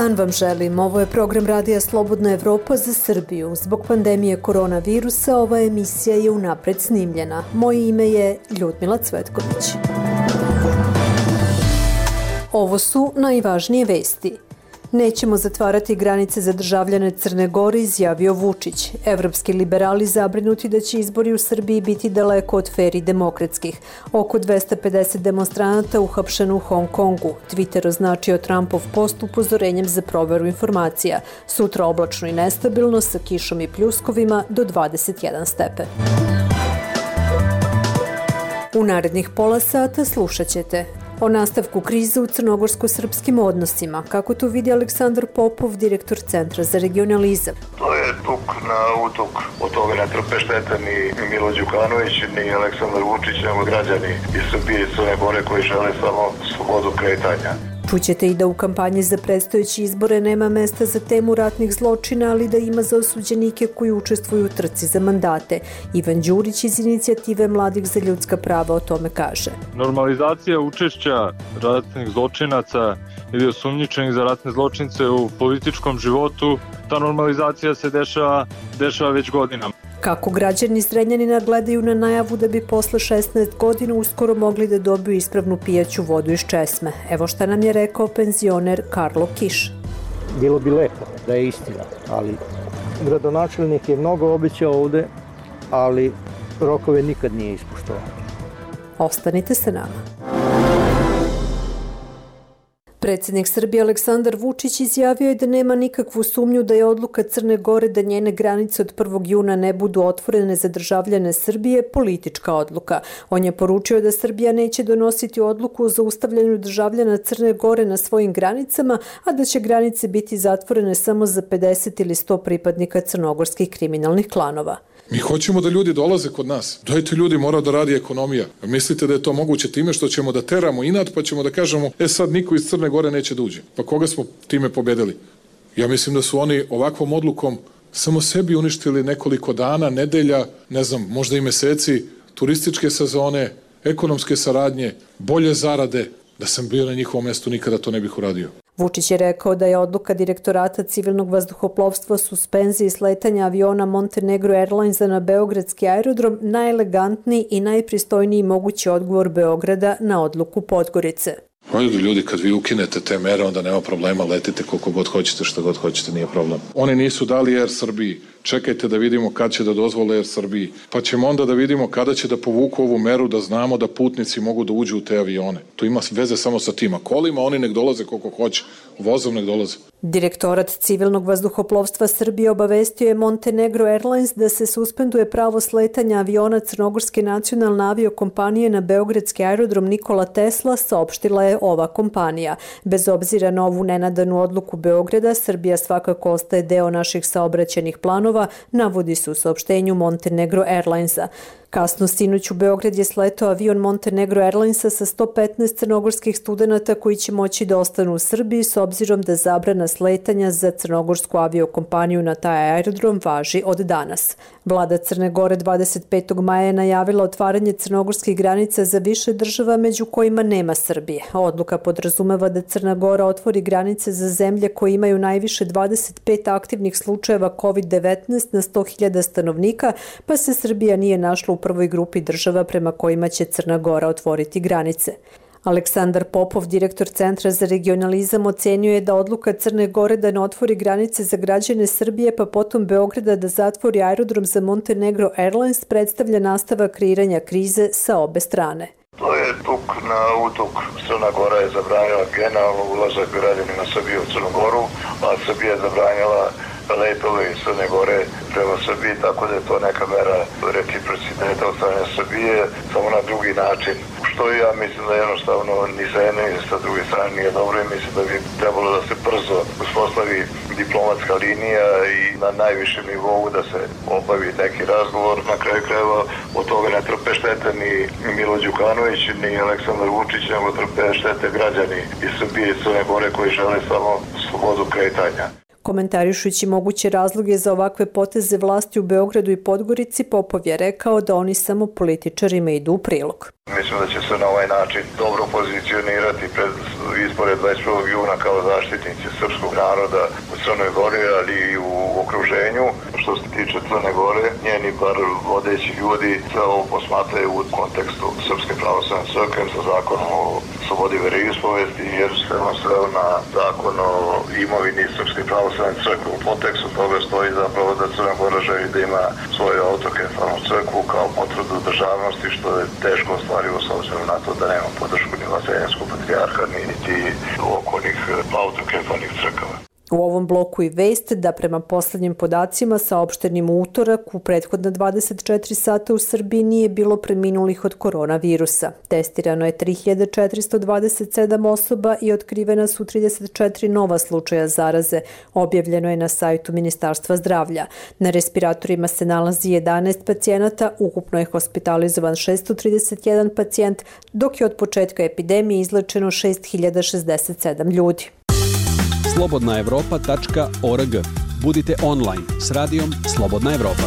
dan vam želim. Ovo je program Radija Slobodna Evropa za Srbiju. Zbog pandemije koronavirusa ova emisija je unapred snimljena. Moje ime je Ljudmila Cvetković. Ovo su najvažnije vesti. Nećemo zatvarati granice za državljane Crne Gore, izjavio Vučić. Evropski liberali zabrinuti da će izbori u Srbiji biti daleko od fer i demokratskih. Oko 250 demonstranata uhapšeno u Hong Kongu. Twitter označio Trumpov post upozorenjem za proveru informacija. Sutra oblačno i nestabilno sa kišom i pljuskovima do 21 stepen. U narednih pola sata slušat ćete o nastavku krize u crnogorsko-srpskim odnosima. Kako to vidi Aleksandar Popov, direktor Centra za regionalizam? To je tuk na utuk. Od toga ne trpe štete ni Milo Đukanović, ni Aleksandar Vučić, nego građani iz Srbije i Crne Gore koji žele samo slobodu kretanja. Čućete i da u kampanji za predstojeće izbore nema mesta za temu ratnih zločina, ali da ima za osuđenike koji učestvuju u trci za mandate. Ivan Đurić iz inicijative Mladih za ljudska prava o tome kaže. Normalizacija učešća ratnih zločinaca ili osumnjičenih za ratne zločince u političkom životu, ta normalizacija se dešava već godinama. Kako građani Zrenjanina gledaju na najavu da bi posle 16 godina uskoro mogli da dobiju ispravnu pijaću vodu iz česme. Evo šta nam je rekao penzioner Karlo Kiš. Bilo bi lepo da je istina, ali gradonačelnik je mnogo obećao ovde, ali rokove nikad nije ispoštovao. Ostanite sa nama. Predsjednik Srbije Aleksandar Vučić izjavio je da nema nikakvu sumnju da je odluka Crne Gore da njene granice od 1. juna ne budu otvorene za državljane Srbije politička odluka. On je poručio da Srbija neće donositi odluku o zaustavljanju državljana Crne Gore na svojim granicama, a da će granice biti zatvorene samo za 50 ili 100 pripadnika crnogorskih kriminalnih klanova. Mi hoćemo da ljudi dolaze kod nas. Dajte ljudi, mora da radi ekonomija. Mislite da je to moguće time što ćemo da teramo inat, pa ćemo da kažemo, sad niko iz Crne Gore neće da uđe. Pa koga smo time pobedili? Ja mislim da su oni ovakvom odlukom samo sebi uništili nekoliko dana, nedelja, ne znam, možda i meseci, turističke sezone, ekonomske saradnje, bolje zarade. Da sam bio na njihovom mestu, nikada to ne bih uradio. Vučić je rekao da je odluka direktorata civilnog vazduhoplovstva suspenziji sletanja aviona Montenegro Airlinesa na beogradski aerodrom najelegantniji i najpristojniji mogući odgovor Beograda na odluku Podgorice. Hajde ljudi, kad vi ukinete te mere, onda nema problema, letite koliko god hoćete, što god hoćete, nije problem. Oni nisu dali Air Srbiji, čekajte da vidimo kad će da dozvole Air Srbiji, pa ćemo onda da vidimo kada će da povuku ovu meru, da znamo da putnici mogu da uđu u te avione. To ima veze samo sa tima kolima, oni nek dolaze koliko hoće, vozom nek dolaze. Direktorat civilnog vazduhoplovstva Srbije obavestio je Montenegro Airlines da se suspenduje pravo sletanja aviona Crnogorske nacionalne aviokompanije na beogradski aerodrom Nikola Tesla, saopštila je ova kompanija. Bez obzira na ovu nenadanu odluku Beograda, Srbija svakako ostaje deo naših saobraćajnih planova, navodi se u saopštenju Montenegro Airlinesa. Kasno sinoć u Beograd je sletao avion Montenegro Airlinesa sa 115 crnogorskih studenata koji će moći da ostanu u Srbiji s obzirom da zabrana sletanja za crnogorsku aviokompaniju na taj aerodrom važi od danas. Vlada Crne Gore 25. maja je najavila otvaranje crnogorskih granica za više država među kojima nema Srbije. Odluka podrazumeva da Crna Gora otvori granice za zemlje koje imaju najviše 25 aktivnih slučajeva COVID-19 na 100.000 stanovnika, pa se Srbija nije našla u prvoj grupi država prema kojima će Crna Gora otvoriti granice. Aleksandar Popov, direktor Centra za regionalizam, ocenio je da odluka Crne Gore da ne otvori granice za građane Srbije pa potom Beograda da zatvori aerodrom za Montenegro Airlines predstavlja nastavak kreiranja krize sa obe strane. To je tuk na utuk. Crna Gora je zabranila generalno ulazak građanima Srbije u Crnu Goru, a Srbija je zabranila letove iz Crne Gore prema Srbiji, tako da je to neka mera reciprociteta od strane Srbije, samo na drugi način. Što ja mislim da jednostavno ni sa jedne ni sa druge strane nije dobro i mislim da bi trebalo da se brzo uspostavi diplomatska linija i na najvišem nivou da se obavi neki razgovor. Na kraju krajeva od toga ne trpe štete ni Milo Đukanović ni Aleksandar Vučić, nego trpe štete građani iz Srbije i Crne Gore koji žele samo slobodu kretanja. Komentarišući moguće razloge za ovakve poteze vlasti u Beogradu i Podgorici, Popov je rekao da oni samo političarima idu u prilog. Mislim da će se na ovaj način dobro pozicionirati pred izbore 21. juna kao zaštitnici srpskog naroda u Crnoj Gori, ali i u okruženju. Što se tiče Crne Gore, njeni par vodeći ljudi sve ovo posmatraju u kontekstu Srpske pravoslavne crkve sa zakonom o slobodi veroispovesti, jer se on sveo na zakon o imovini Srpske pravoslavne crkve. U kontekstu toga stoji zapravo da Crna Gora želi da ima svoju autokefalnu crkvu kao potvrdu državnosti, što je teško ostvarivo s obzirom na to da nema podršku ni Vaseljenskog patrijarha, niti okolnih autokefalnih crkava. U ovom bloku i vest da prema poslednjim podacima saopštenim u utorak u prethodna 24 sata u Srbiji nije bilo preminulih od koronavirusa. Testirano je 3427 osoba i otkrivena su 34 nova slučaja zaraze. Objavljeno je na sajtu Ministarstva zdravlja. Na respiratorima se nalazi 11 pacijenata, ukupno je hospitalizovan 631 pacijent, dok je od početka epidemije izlečeno 6067 ljudi. slobodnaevropa.org. Budite online s radijom Slobodna Evropa.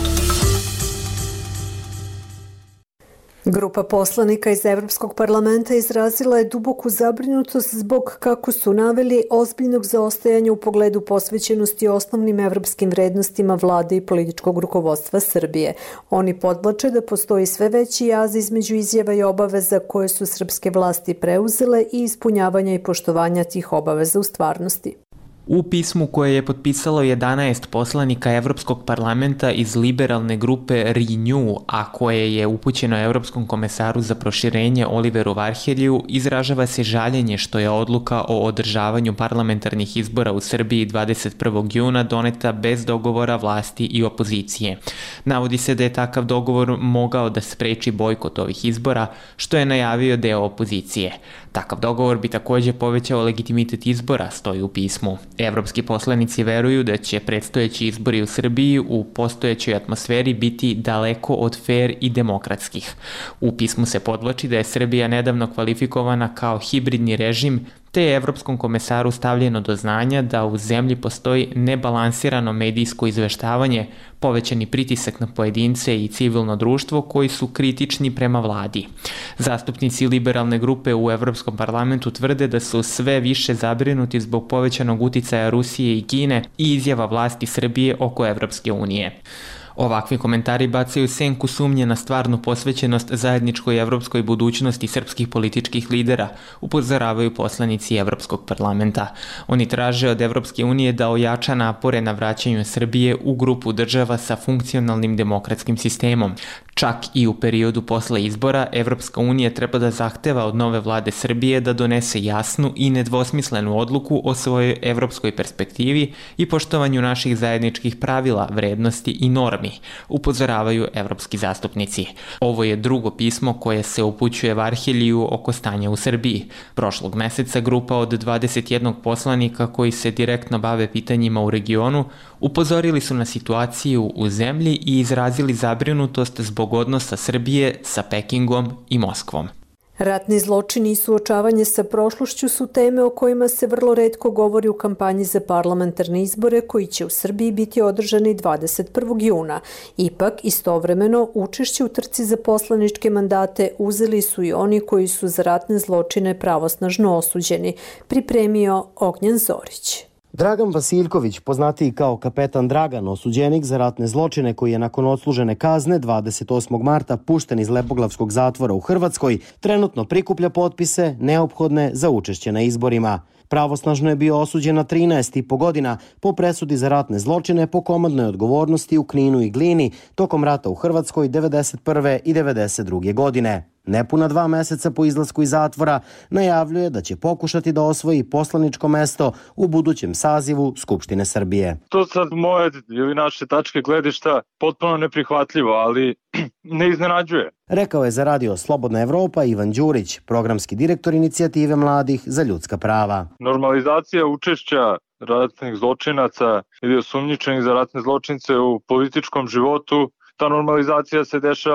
Grupa poslanika iz Evropskog parlamenta izrazila je duboku zabrinutost zbog, kako su naveli, ozbiljnog zaostajanja u pogledu posvećenosti osnovnim evropskim vrednostima vlade i političkog rukovodstva Srbije. Oni podvlače da postoji sve veći jaz između izjava i obaveza koje su srpske vlasti preuzele i ispunjavanja i poštovanja tih obaveza u stvarnosti. U pismu koje je potpisalo 11 poslanika Evropskog parlamenta iz liberalne grupe Renew, a koje je upućeno Evropskom komesaru za proširenje Oliveru Varhelju, izražava se žaljenje što je odluka o održavanju parlamentarnih izbora u Srbiji 21. juna doneta bez dogovora vlasti i opozicije. Navodi se da je takav dogovor mogao da spreči bojkot ovih izbora, što je najavio deo opozicije. Takav dogovor bi takođe povećao legitimitet izbora, stoji u pismu. Evropski poslanici veruju da će predstojeći izbori u Srbiji u postojećoj atmosferi biti daleko od fer i demokratskih. U pismu se podvlači da je Srbija nedavno kvalifikovana kao hibridni režim, te je Evropskom komesaru stavljeno do znanja da u zemlji postoji nebalansirano medijsko izveštavanje, povećani pritisak na pojedince i civilno društvo koji su kritični prema vladi. Zastupnici liberalne grupe u Evropskom parlamentu tvrde da su sve više zabrinuti zbog povećanog uticaja Rusije i Kine i izjava vlasti Srbije oko Evropske unije. Ovakvi komentari bacaju senku sumnje na stvarnu posvećenost zajedničkoj evropskoj budućnosti srpskih političkih lidera, upozoravaju poslanici Evropskog parlamenta. Oni traže od Evropske unije da ojača napore na vraćanju Srbije u grupu država sa funkcionalnim demokratskim sistemom. Čak i u periodu posle izbora, Evropska unija treba da zahteva od nove vlade Srbije da donese jasnu i nedvosmislenu odluku o svojoj evropskoj perspektivi i poštovanju naših zajedničkih pravila, vrednosti i normi, upozoravaju evropski zastupnici. Ovo je drugo pismo koje se upućuje Varhelju oko stanja u Srbiji. Prošlog meseca grupa od 21 poslanika koji se direktno bave pitanjima u regionu upozorili su na situaciju u zemlji i izrazili zabrinutost zbog odnosa Srbije sa Pekingom i Moskvom. Ratni zločini i suočavanje sa prošlošću su teme o kojima se vrlo retko govori u kampanji za parlamentarne izbore koji će u Srbiji biti održani 21. juna. Ipak, istovremeno, učešće u trci za poslaničke mandate uzeli su i oni koji su za ratne zločine pravosnažno osuđeni, pripremio Ognjen Zorić. Dragan Vasiljković, poznatiji kao kapetan Dragan, osuđenik za ratne zločine koji je nakon odslužene kazne 28. marta pušten iz Lepoglavskog zatvora u Hrvatskoj, trenutno prikuplja potpise neophodne za učešće na izborima. Pravosnažno je bio osuđen na 13,5 godina po presudi za ratne zločine po komandnoj odgovornosti u Kninu i Glini tokom rata u Hrvatskoj 1991. i 1992. godine. Nepuna 2 meseca po izlasku iz zatvora najavljuje da će pokušati da osvoji poslaničko mesto u budućem sazivu Skupštine Srbije. To sad moje ili naše tačke gledišta potpuno neprihvatljivo, ali ne iznenađuje. Rekao je za radio Slobodna Evropa Ivan Đurić, programski direktor inicijative mladih za ljudska prava. Normalizacija učešća ratnih zločinaca ili osumnjičenih za ratne zločince u političkom životu, ta normalizacija se dešava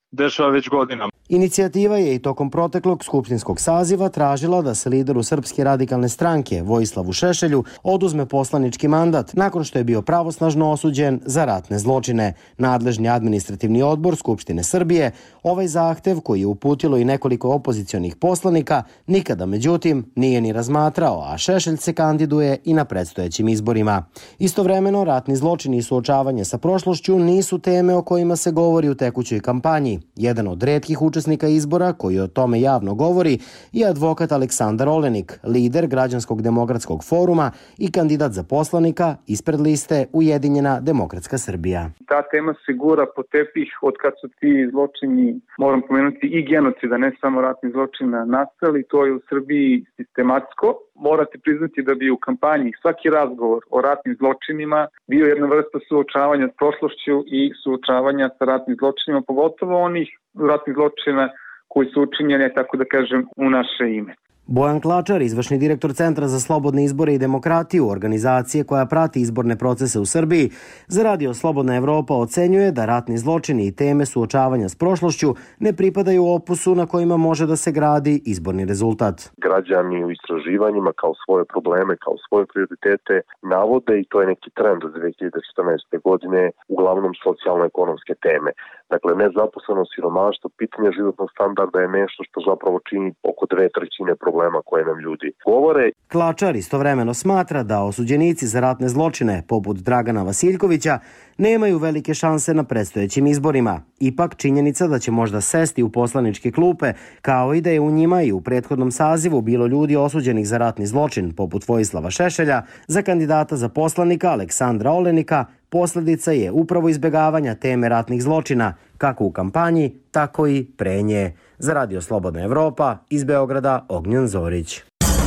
dešava već godinama. Inicijativa je i tokom proteklog skupštinskog saziva tražila da se lideru Srpske radikalne stranke Vojislavu Šešelju oduzme poslanički mandat nakon što je bio pravosnažno osuđen za ratne zločine. Nadležni administrativni odbor Skupštine Srbije ovaj zahtev, koji je uputilo i nekoliko opozicionih poslanika, nikada međutim nije ni razmatrao, a Šešelj se kandiduje i na predstojećim izborima. Istovremeno, ratni zločini i suočavanje sa prošlošću nisu teme o kojima se govori u tekućoj kampanji. Jedan od retkih učesnika izbora koji o tome javno govori je advokat Aleksandar Olenik, lider Građanskog demokratskog foruma i kandidat za poslanika ispred liste Ujedinjena demokratska Srbija. Ta tema se gura po tepih od kad su ti zločini, moram pomenuti i genocida, ne samo ratni zločina, nastali. To je u Srbiji sistematsko. Morate priznati da bi u kampanji svaki razgovor o ratnim zločinima bio jedna vrsta suočavanja s prošlošću i suočavanja sa ratnim zločinima, pogotovo onih ratnih zločina koji su učinjeni, tako da kažem, u naše ime. Bojan Klačar, izvršni direktor Centra za slobodne izbore i demokratiju, organizacije koja prati izborne procese u Srbiji, za Radio Slobodna Evropa ocenjuje da ratni zločini i teme suočavanja s prošlošću ne pripadaju opusu na kojima može da se gradi izborni rezultat. Građani u istraživanjima kao svoje probleme, kao svoje prioritete navode, i to je neki trend od 2014. godine, uglavnom socijalno-ekonomske teme. Dakle, nezaposlenost, siromaštvo, pitanje životnog standarda je nešto što zapravo čini oko 2/3 problema koje nam ljudi govore. Klačar istovremeno smatra da osuđenici za ratne zločine, poput Dragana Vasiljkovića, nemaju velike šanse na predstojećim izborima. Ipak, činjenica da će možda sesti u poslaničke klupe, kao i da je u njima i u prethodnom sazivu bilo ljudi osuđenih za ratni zločin, poput Vojislava Šešelja, za kandidata za poslanika Aleksandra Olenika, posljedica je upravo izbjegavanja teme ratnih zločina, kako u kampanji, tako i pre nje. Za Radio Slobodna Evropa, iz Beograda, Ognjen Zorić.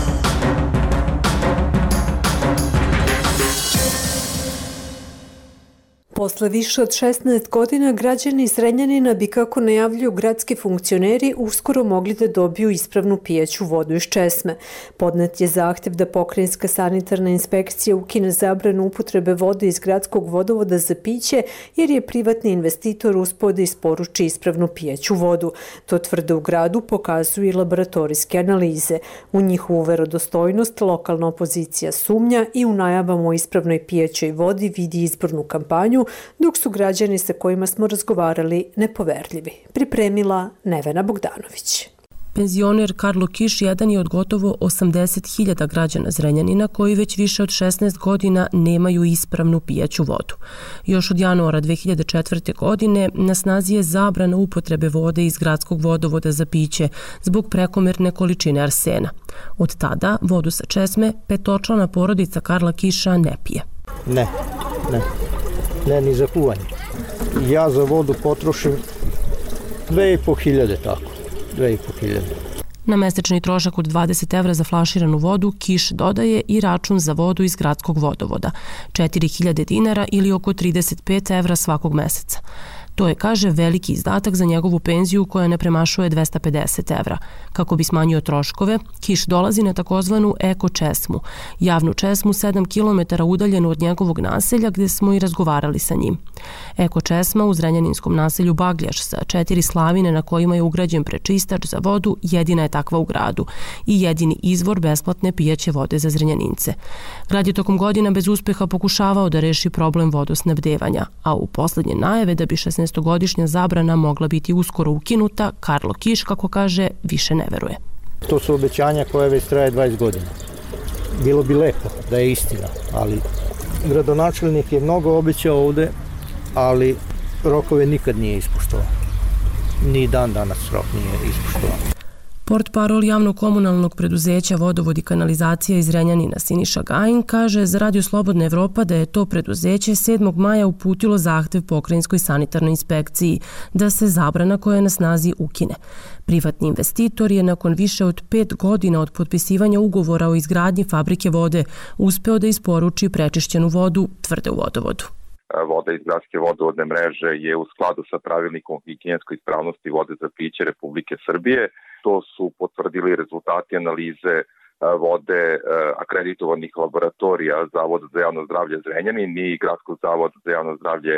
Posle više od 16 godina građani Zrenjanina bi, kako najavljuju gradski funkcioneri, uskoro mogli da dobiju ispravnu pijaću vodu iz česme. Podnet je zahtev da pokrajinska sanitarna inspekcija ukine zabranu upotrebe vode iz gradskog vodovoda za piće, jer je privatni investitor uspeo da isporuči ispravnu pijaću vodu. To tvrde u gradu pokazuju i laboratorijske analize. U njihovu verodostojnost lokalna opozicija sumnja i u najavama o ispravnoj pijaćoj vodi vidi izbornu kampanju, dok su građani sa kojima smo razgovarali nepoverljivi. Pripremila Nevena Bogdanović. Penzioner Karlo Kiš jedan je od gotovo 80.000 građana Zrenjanina koji već više od 16 godina nemaju ispravnu pijaću vodu. Još od januara 2004. godine na snazi je zabrana upotrebe vode iz gradskog vodovoda za piće zbog prekomerne količine arsena. Od tada vodu sa česme petočlana porodica Karla Kiša ne pije. Ne, ni za kuvanje. Ja za vodu potrošim 2.500, tako. 2.500. Na mesečni trošak od 20 evra za flaširanu vodu Kiš dodaje i račun za vodu iz gradskog vodovoda. 4.000 dinara ili oko 35 evra svakog meseca. To je, kaže, veliki izdatak za njegovu penziju koja ne premašuje 250 evra. Kako bi smanjio troškove, Kiš dolazi na takozvanu eko česmu, javnu česmu 7 km udaljenu od njegovog naselja gdje smo i razgovarali sa njim. Eko česma u zrenjaninskom naselju Bagljaš sa 4 slavine na kojima je ugrađen prečistač za vodu jedina je takva u gradu i jedini izvor besplatne pijaće vode za Zrenjanince. Grad je tokom godina bez uspeha pokušavao da reši problem vodosnabdevanja, a u posljednje najave da bi 16-godišnja zabrana mogla biti uskoro ukinuta, Karlo Kiš, kako kaže, više ne veruje. To su obećanja koje već traje 20 godina. Bilo bi lepo da je istina, ali gradonačelnik je mnogo obećao ovde, ali rokove nikad nije ispoštovao. Ni dan danas rok nije ispoštovan. Portparol javno-komunalnog preduzeća Vodovod i kanalizacija iz Zrenjanina Siniša Gajin kaže za Radio Slobodna Evropa da je to preduzeće 7. maja uputilo zahtev pokrajinskoj sanitarnoj inspekciji da se zabrana koja je na snazi ukine. Privatni investitor je nakon više od 5 godina od potpisivanja ugovora o izgradnji fabrike vode uspeo da isporuči prečišćenu vodu, tvrde u Vodovodu. Voda iz gradske vodovodne mreže je u skladu sa pravilnikom o higijenskoj ispravnosti vode za piće Republike Srbije. To su potvrdili rezultati analize vode akreditovanih laboratorija Zavoda za javno zdravlje Zrenjanin i Gradskog zavoda za javno zdravlje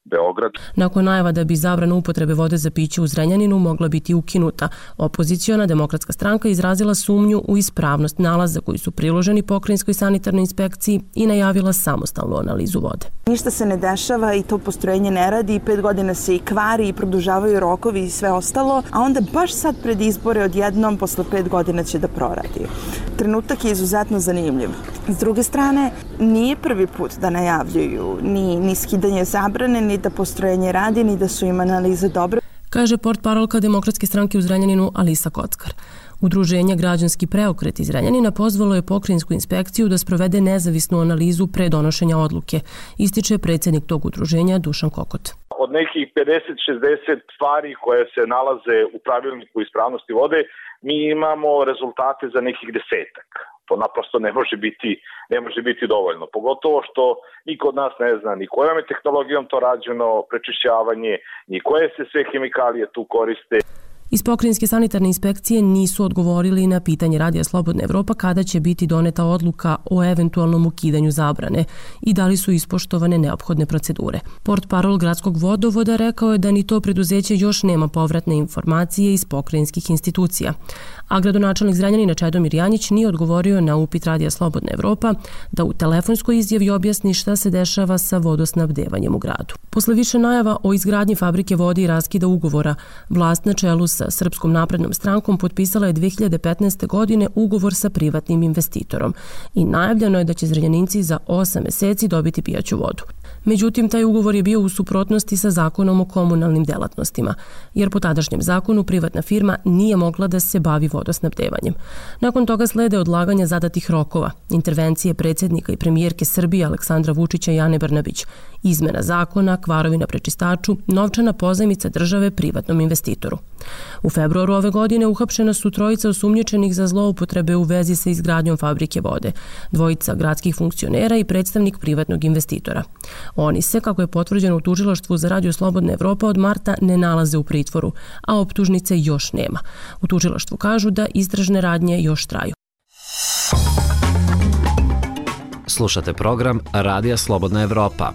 Beograd. Nakon najava da bi zabrana upotrebe vode za piće u Zrenjaninu mogla biti ukinuta, opoziciona Demokratska stranka izrazila sumnju u ispravnost nalaza koji su priloženi pokrajinskoj sanitarnoj inspekciji i najavila samostalnu analizu vode. Ništa se ne dešava i to postrojenje ne radi, 5 godina se i kvari i produžavaju rokovi i sve ostalo, a onda baš sad pred izbore odjednom posle 5 godina će da proradi. Trenutak je izuzetno zanimljiv. S druge strane, nije prvi put da najavljuju ni skidanje zabrane, ni da postrojenje radi, ni da su im analize dobre. Kaže portparolka Demokratske stranke u Zrenjaninu Alisa Kockar. Udruženje Građanski preokret iz Zrenjanina pozvalo je pokrajinsku inspekciju da sprovede nezavisnu analizu pre donošenja odluke, ističe predsjednik tog udruženja Dušan Kokot. Od nekih 50-60 stvari koje se nalaze u pravilniku ispravnosti vode, mi imamo rezultate za nekih 10-ak. To naprosto ne može biti dovoljno. Pogotovo što niko od nas ne zna ni kojom je tehnologijom to rađeno, prečišćavanje, ni koje se sve hemikalije tu koriste. Iz pokrajinske sanitarne inspekcije nisu odgovorili na pitanje Radija Slobodna Evropa kada će biti doneta odluka o eventualnom ukidanju zabrane i da li su ispoštovane neophodne procedure. Portparol gradskog vodovoda rekao je da ni to preduzeće još nema povratne informacije iz pokrajinskih institucija. A gradonačelnik Zrenjanina Čedomir Janjić nije odgovorio na upit Radija Slobodna Evropa da u telefonskoj izjavi objasni šta se dešava sa vodosnabdevanjem u gradu. Posle više najava o izgradnji fabrike vode i raskida ugovora, vlast na čelu sa Srpskom naprednom strankom potpisala je 2015. godine ugovor sa privatnim investitorom i najavljeno je da će Zrenjaninci za 8 meseci dobiti pijaću vodu. Međutim, taj ugovor je bio u suprotnosti sa zakonom o komunalnim delatnostima, jer po tadašnjem zakonu privatna firma nije mogla da se bavi vodosnabdevanjem. Nakon toga slede odlaganja zadatih rokova, intervencije predsjednika i premijerke Srbije Aleksandra Vučića i Ane Brnabić, izmena zakona, kvarovi na prečistaču, novčana pozajmica države privatnom investitoru. U februaru ove godine uhapšena su trojica osumnjičenih za zloupotrebe u vezi sa izgradnjom fabrike vode, dvojica gradskih funkcionera i predstavnik privatnog investitora. Oni se, kako je potvrđeno u tužilaštvu za Radio Slobodna Evropa, od marta ne nalaze u pritvoru, a optužnice još nema. U tužilaštvu kažu da istražne radnje još traju. Slušate program Radija Slobodna Evropa.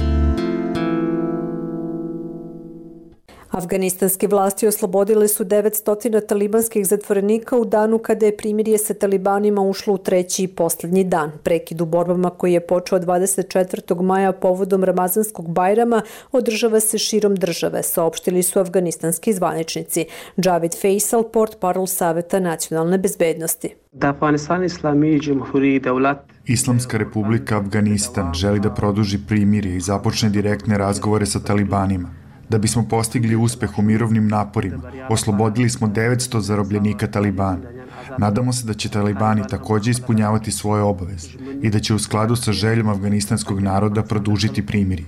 Afganistanske vlasti oslobodile su 900 talibanskih zatvorenika u danu kada je primirje sa talibanima ušlo u treći i posljednji dan. Prekid u borbama koji je počeo 24. maja povodom Ramazanskog Bajrama održava se širom države, saopštili su afganistanski zvaničnici. Javid Faisal, portparol Saveta nacionalne bezbednosti. Islamska republika Afganistan želi da produži primirje i započne direktne razgovore sa talibanima. Da bismo postigli uspeh u mirovnim naporima, oslobodili smo 900 zarobljenika Talibana. Nadamo se da će Talibani također ispunjavati svoje obaveze i da će u skladu sa željom afganistanskog naroda produžiti primirje.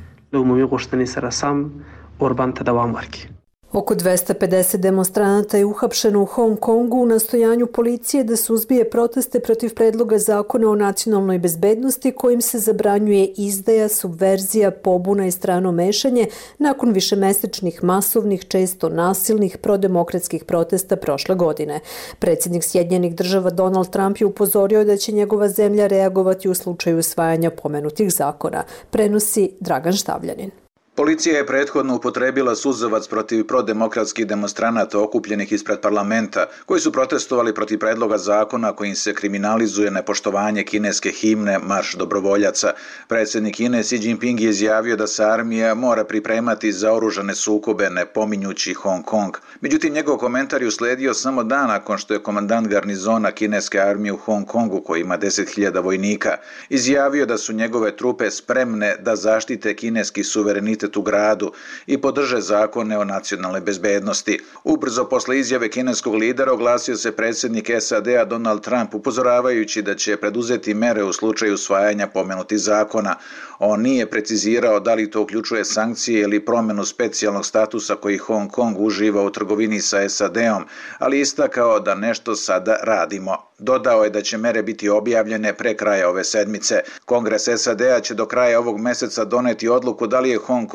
Oko 250 demonstranata je uhapšeno u Hong Kongu u nastojanju policije da suzbije proteste protiv predloga zakona o nacionalnoj bezbednosti kojim se zabranjuje izdaja, subverzija, pobuna i strano mešanje nakon višemesečnih masovnih, često nasilnih prodemokratskih protesta prošle godine. Predsjednik Sjedinjenih Država Donald Trump je upozorio da će njegova zemlja reagovati u slučaju usvajanja pomenutih zakona. Prenosi Dragan Štavljanin. Policija je prethodno upotrebila suzavac protiv prodemokratskih demonstranata okupljenih ispred parlamenta, koji su protestovali protiv predloga zakona kojim se kriminalizuje nepoštovanje kineske himne Marš dobrovoljaca. Predsjednik Kine Xi Jinping je izjavio da se armija mora pripremati za oružane sukobe, ne pominjući Hong Kong. Međutim, njegov komentar je usledio samo dan nakon što je komandant garnizona kineske armije u Hong Kongu, koji ima 10.000 vojnika, izjavio da su njegove trupe spremne da zaštite kineski suverenitet u gradu i podrže zakone o nacionalnoj bezbednosti. Ubrzo posle izjave kineskog lidera oglasio se predsjednik SAD-a Donald Trump, upozoravajući da će preduzeti mere u slučaju usvajanja pomenutih zakona. On nije precizirao da li to uključuje sankcije ili promjenu specijalnog statusa koji Hong Kong uživa u trgovini sa SAD-om, ali istakao da nešto sada radimo. Dodao je da će mere biti objavljene pre kraja ove sedmice. Kongres SAD-a će do kraja ovog meseca doneti odluku da li je Hong Kong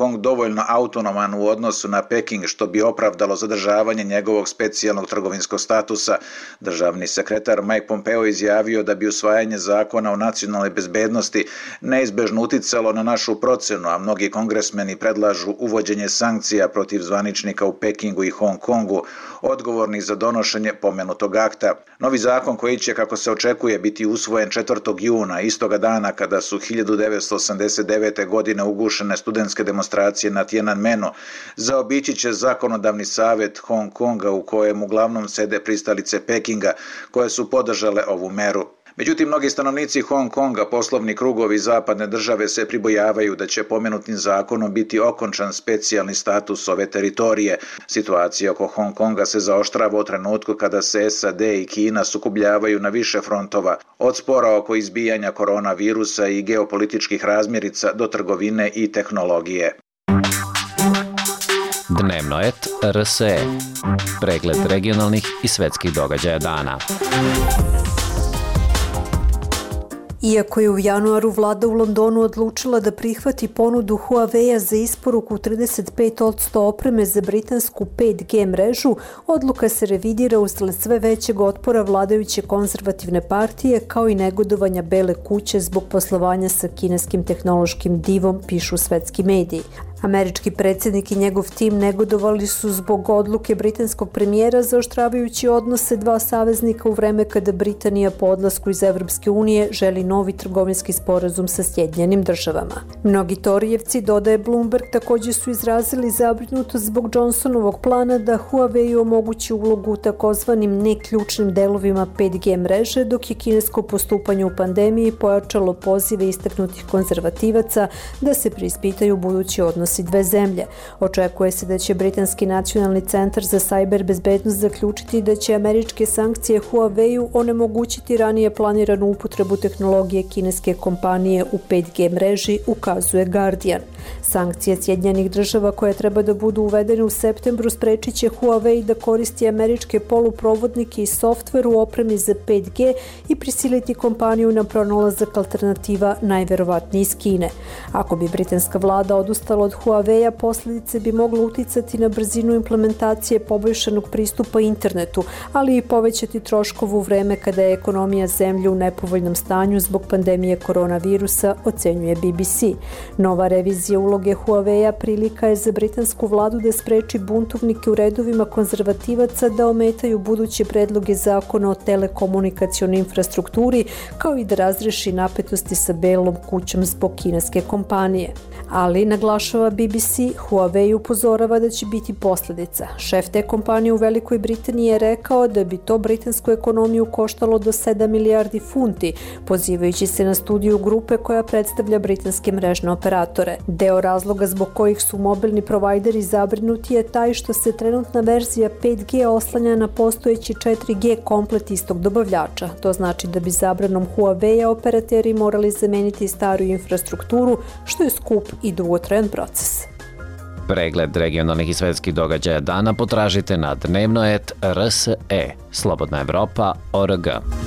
Kong dovoljno autonoman u odnosu na Peking, što bi opravdalo zadržavanje njegovog specijalnog trgovinskog statusa. Državni sekretar Mike Pompeo izjavio da bi usvajanje zakona o nacionalnoj bezbednosti neizbežno uticalo na našu procenu, a mnogi kongresmeni predlažu uvođenje sankcija protiv zvaničnika u Pekingu i Hong Kongu, odgovornih za donošenje pomenutog akta. Novi zakon koji će, kako se očekuje, biti usvojen 4. juna, istoga dana kada su 1989. godine ugušene studentske demonstracije na Tiananmenu, zaobići će zakonodavni savjet Hong Konga u kojem uglavnom sede pristalice Pekinga, koje su podržale ovu meru. Međutim, mnogi stanovnici Hong Konga, poslovni krugovi zapadne države se pribojavaju da će pomenutim zakonom biti okončan specijalni status ove teritorije. Situacija oko Hong Konga se zaoštrava u trenutku kada se SAD i Kina sukobljavaju na više frontova, od spora oko izbijanja koronavirusa i geopolitičkih razmirica do trgovine i tehnologije. Dnevnoet RSE. Pregled regionalnih i svetskih događaja dana. Iako je u januaru vlada u Londonu odlučila da prihvati ponudu Huawei-a za isporuku 35% opreme za britansku 5G mrežu, odluka se revidira usled sve većeg otpora vladajuće konzervativne partije kao i negodovanja Bele kuće zbog poslovanja sa kineskim tehnološkim divom, pišu svetski mediji. Američki predsjednik i njegov tim negodovali su zbog odluke britanskog premijera zaoštravajući odnose dva saveznika u vreme kada Britanija po odlasku iz Evropske unije želi novi trgovinski sporazum sa Sjedinjenim državama. Mnogi Torijevci, dodaje Bloomberg, također su izrazili zabrinutost zbog Johnsonovog plana da Huawei omogući ulogu u takozvanim neključnim delovima 5G mreže, dok je kinesko postupanje u pandemiji pojačalo pozive istaknutih konzervativaca da se preispitaju budući odnosi dve zemlje. Očekuje se da će Britanski nacionalni centar za sajber bezbednost zaključiti da će američke sankcije Huawei-u onemogućiti ranije planiranu upotrebu tehnologije kineske kompanije u 5G mreži, ukazuje Guardian. Sankcije Sjedinjenih država koje treba da budu uvedene u septembru sprečit će Huawei da koristi američke poluprovodnike i softver u opremi za 5G i prisiliti kompaniju na pronalazak alternativa najverovatnije iz Kine. Ako bi britanska vlada odustala od Huawei-a, posljedice bi mogle uticati na brzinu implementacije poboljšanog pristupa internetu, ali i povećati troškove u vreme kada je ekonomija zemlje u nepovoljnom stanju zbog pandemije koronavirusa, ocenjuje BBC. Nova revizija uloge Huawei-a prilika je za britansku vladu da spreči buntovnike u redovima konzervativaca da ometaju buduće predloge zakona o telekomunikacionoj infrastrukturi, kao i da razreši napetosti sa Belom kućom zbog kineske kompanije. Ali, naglašava BBC, Huawei upozorava da će biti posljedica. Šef te kompanije u Velikoj Britaniji je rekao da bi to britansku ekonomiju koštalo do 7 milijardi funti, pozivajući se na studiju grupe koja predstavlja britanske mrežne operatore. Deo razloga zbog kojih su mobilni provajderi zabrinuti je taj što se trenutna verzija 5G oslanja na postojeći 4G komplet istog dobavljača. To znači da bi zabranom Huawei-a operateri morali zameniti staru infrastrukturu, što je skup i dugotrajan proces. Pregled regionalnih i svetskih događaja dana potražite na dnevnoet RSE, Slobodna Evropa.org.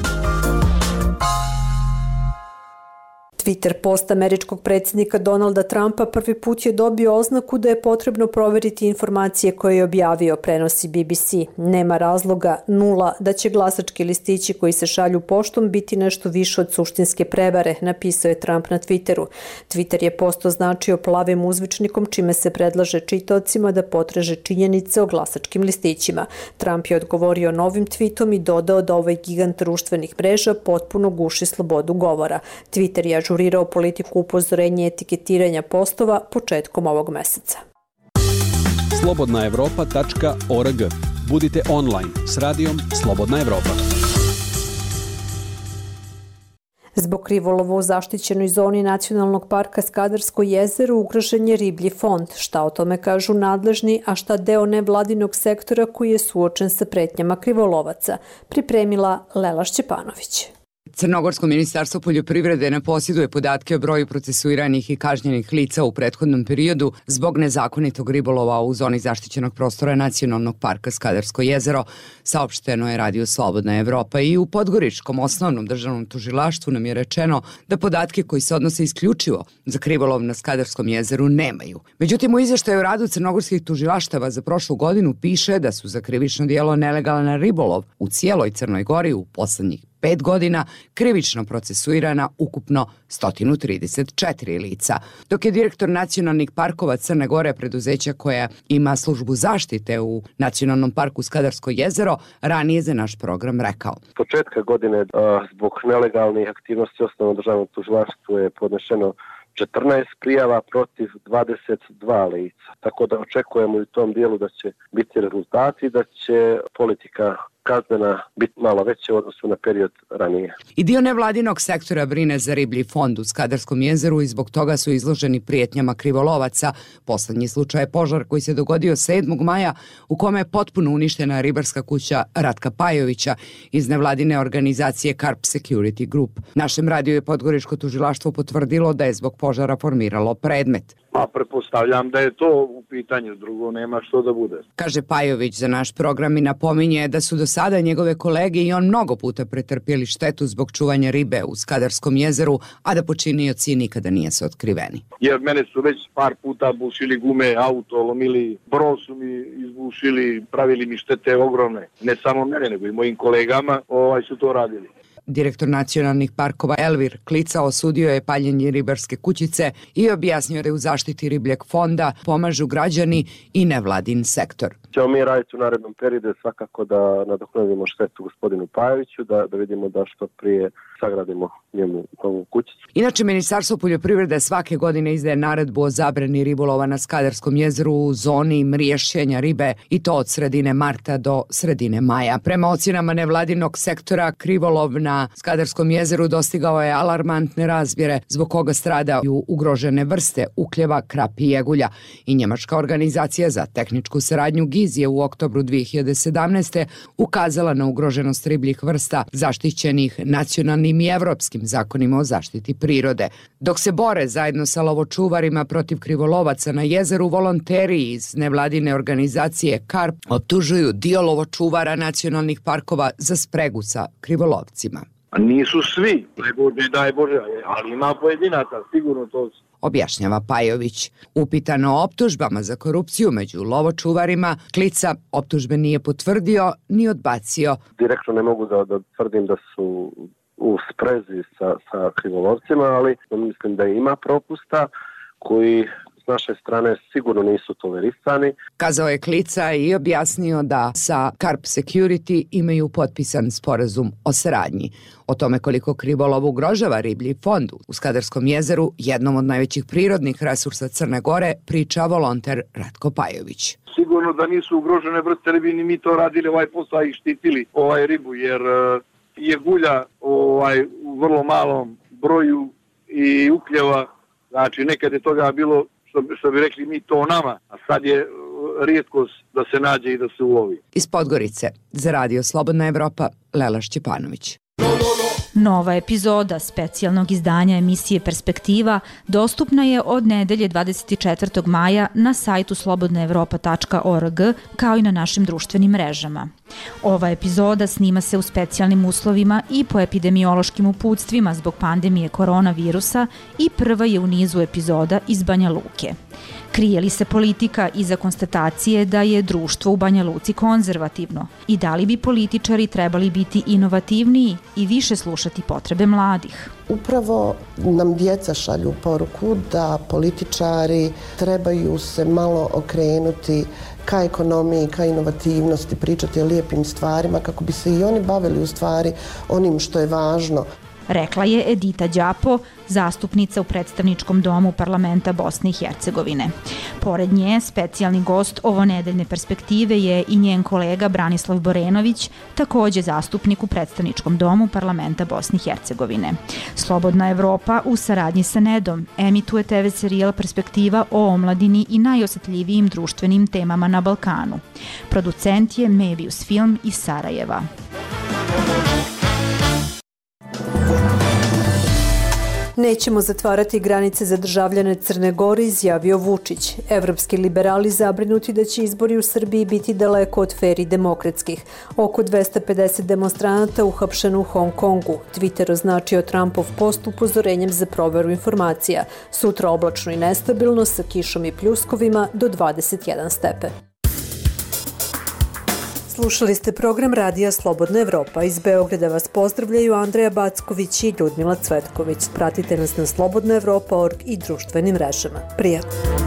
Twitter post američkog predsjednika Donalda Trumpa prvi put je dobio oznaku da je potrebno proveriti informacije koje je objavio, prenosi BBC. Nema razloga, nula, da će glasački listići koji se šalju poštom biti nešto više od suštinske prevare, napisao je Trump na Twitteru. Twitter je post označio plavim uzvičnikom, čime se predlaže čitaocima da potraže činjenice o glasačkim listićima. Trump je odgovorio novim tweetom i dodao da ovaj gigant društvenih mreža potpuno guši slobodu govora. Twitter je ažurirao politiku upozorenja i etiketiranja postova početkom ovog meseca. slobodnaevropa.org. Budite online s radijom Slobodna Evropa. Zbog krivolova u zaštićenoj zoni Nacionalnog parka Skadarsko jezero ugrožen je riblji fond. Šta o tome kažu nadležni, a šta deo nevladinog sektora koji je suočen sa pretnjama krivolovaca? Pripremila Lela Šćepanović. Crnogorsko ministarstvo poljoprivrede ne posjeduje podatke o broju procesuiranih i kažnjenih lica u prethodnom periodu zbog nezakonitog ribolova u zoni zaštićenog prostora Nacionalnog parka Skadarsko jezero, saopšteno je Radio Slobodna Evropa i u Podgoričkom osnovnom državnom tužilaštvu nam je rečeno da podatke koji se odnose isključivo za krivolov na Skadarskom jezeru nemaju. Međutim, u izveštaju o radu crnogorskih tužilaštava za prošlu godinu piše da su za krivično djelo nelegalan ribolov u cijeloj Crnoj Gori u poslednjih 5 godina krivično procesuirana ukupno 134 lica, dok je direktor nacionalnih parkova Crne Gore, preduzeća koja ima službu zaštite u Nacionalnom parku Skadarsko jezero, ranije za naš program rekao. Početka godine zbog nelegalnih aktivnosti osnovnog državnog tužilaštva je podnešeno 14 prijava protiv 22 lica. Tako da očekujemo u tom dijelu da će biti rezultati, da će politika kaznena biti malo veća u odnosu na period ranije. I dio nevladinog sektora brine za riblji fond u Skadarskom jezeru i zbog toga su izloženi prijetnjama krivolovaca. Poslednji slučaj je požar koji se dogodio 7. maja u kome je potpuno uništena ribarska kuća Ratka Pajovića iz nevladine organizacije Carp Security Group. Našem radiju je Podgoričko tužilaštvo potvrdilo da je zbog požara formiralo predmet. Pa pretpostavljam da je to u pitanju, drugo nema što da bude. Kaže Pajović za naš program i napominje da su do sada njegove kolege i on mnogo puta pretrpjeli štetu zbog čuvanja ribe u Skadarskom jezeru, a da počinioci nikada nisu otkriveni. Jer mene su već par puta bušili gume, auto, lomili, brod su mi izbušili, pravili mi štete ogromne. Ne samo mene, nego i mojim kolegama su to radili. Direktor nacionalnih parkova Elvir Klica osudio je paljenje ribarske kućice i objasnio da je u zaštiti ribljeg fonda pomažu građani i nevladin sektor. Ćemo mi raditi u narednom periodu svakako da nadoknadimo štetu gospodinu Pajoviću, da vidimo da što prije sagradimo njemu ovu kućicu. Inače, Ministarstvo poljoprivrede svake godine izdaje naredbu o zabrani ribolova na Skadarskom jezeru u zoni mriješćenja ribe i to od sredine marta do sredine maja. Prema ocjenama nevladinog sektora, krivolov na Skadarskom jezeru dostigao je alarmantne razmjere zbog koga stradaju ugrožene vrste ukljeva, krapi i jegulja. I Njemačka organizacija za tehničku saradnju GIZ je u oktobru 2017. ukazala na ugroženost ribljih vrsta zaštićenih nacionalnim i evropskim zakonima o zaštiti prirode. Dok se bore zajedno sa lovočuvarima protiv krivolovaca na jezeru, volonteri iz nevladine organizacije CARP optužuju dio lovočuvara nacionalnih parkova za spregu sa krivolovcima. Nisu svi, nego ne daj Bože, ali ima pojedinaca, sigurno to su. Objašnjava Pajović. Upitano o optužbama za korupciju među lovočuvarima, Klica optužbe nije potvrdio ni odbacio. Direktno ne mogu da tvrdim da su u sprezi sa krivolovcima, ali mislim da ima propusta koji s naše strane sigurno nisu tolerisani. Kazao je Klica i objasnio da sa Carp Security imaju potpisan sporazum o saradnji. O tome koliko krivolov ugrožava riblji fond u Skadarskom jezeru, jednom od najvećih prirodnih resursa Crne Gore, priča volonter Ratko Pajović. Sigurno da nisu ugrožene vrste ribi, ni mi to radili ovaj posao i štitili ribu, jer je gulja u vrlo malom broju i ukljeva, znači nekad je toga bilo što bi rekli mi to nama, a sad je rijetkost da se nađe i da se ulovi. Iz Podgorice za Radio Slobodna Evropa, Lela Šćepanović. Nova epizoda specijalnog izdanja emisije Perspektiva dostupna je od nedelje 24. maja na sajtu slobodnaevropa.org kao i na našim društvenim mrežama. Ova epizoda snima se u specijalnim uslovima i po epidemiološkim uputstvima zbog pandemije koronavirusa i prva je u nizu epizoda iz Banja Luke. Krije li se politika iza konstatacije da je društvo u Banja Luci konzervativno i da li bi političari trebali biti inovativniji i više slušati potrebe mladih? Upravo nam djeca šalju poruku da političari trebaju se malo okrenuti ka ekonomiji, ka inovativnosti, pričati o lijepim stvarima kako bi se i oni bavili u stvari onim što je važno. Rekla je Edita Đapo, zastupnica u predstavničkom domu parlamenta Bosne i Hercegovine. Pored nje, specijalni gost ovonedeljne Perspektive je i njen kolega Branislav Borenović, takođe zastupnik u predstavničkom domu parlamenta Bosne i Hercegovine. Slobodna Evropa u saradnji sa Nedom emituje TV serijal Perspektiva o omladini i najosjetljivijim društvenim temama na Balkanu. Producent je Mebius Film iz Sarajeva. Nećemo zatvarati granice za državljane Crne Gore, izjavio Vučić. Evropski liberali zabrinuti da će izbori u Srbiji biti daleko od fer i demokratskih. Oko 250 demonstranata uhapšeno u Hong Kongu. Twitter označio Trumpov post upozorenjem za proveru informacija. Sutra oblačno i nestabilno sa kišom i pljuskovima do 21 stepen. Slušali ste program Radija Slobodna Evropa. Iz Beograda vas pozdravljaju Andreja Backović i Ljudmila Cvetković. Pratite nas na slobodnaevropa.org i društvenim mrežama. Prijatno!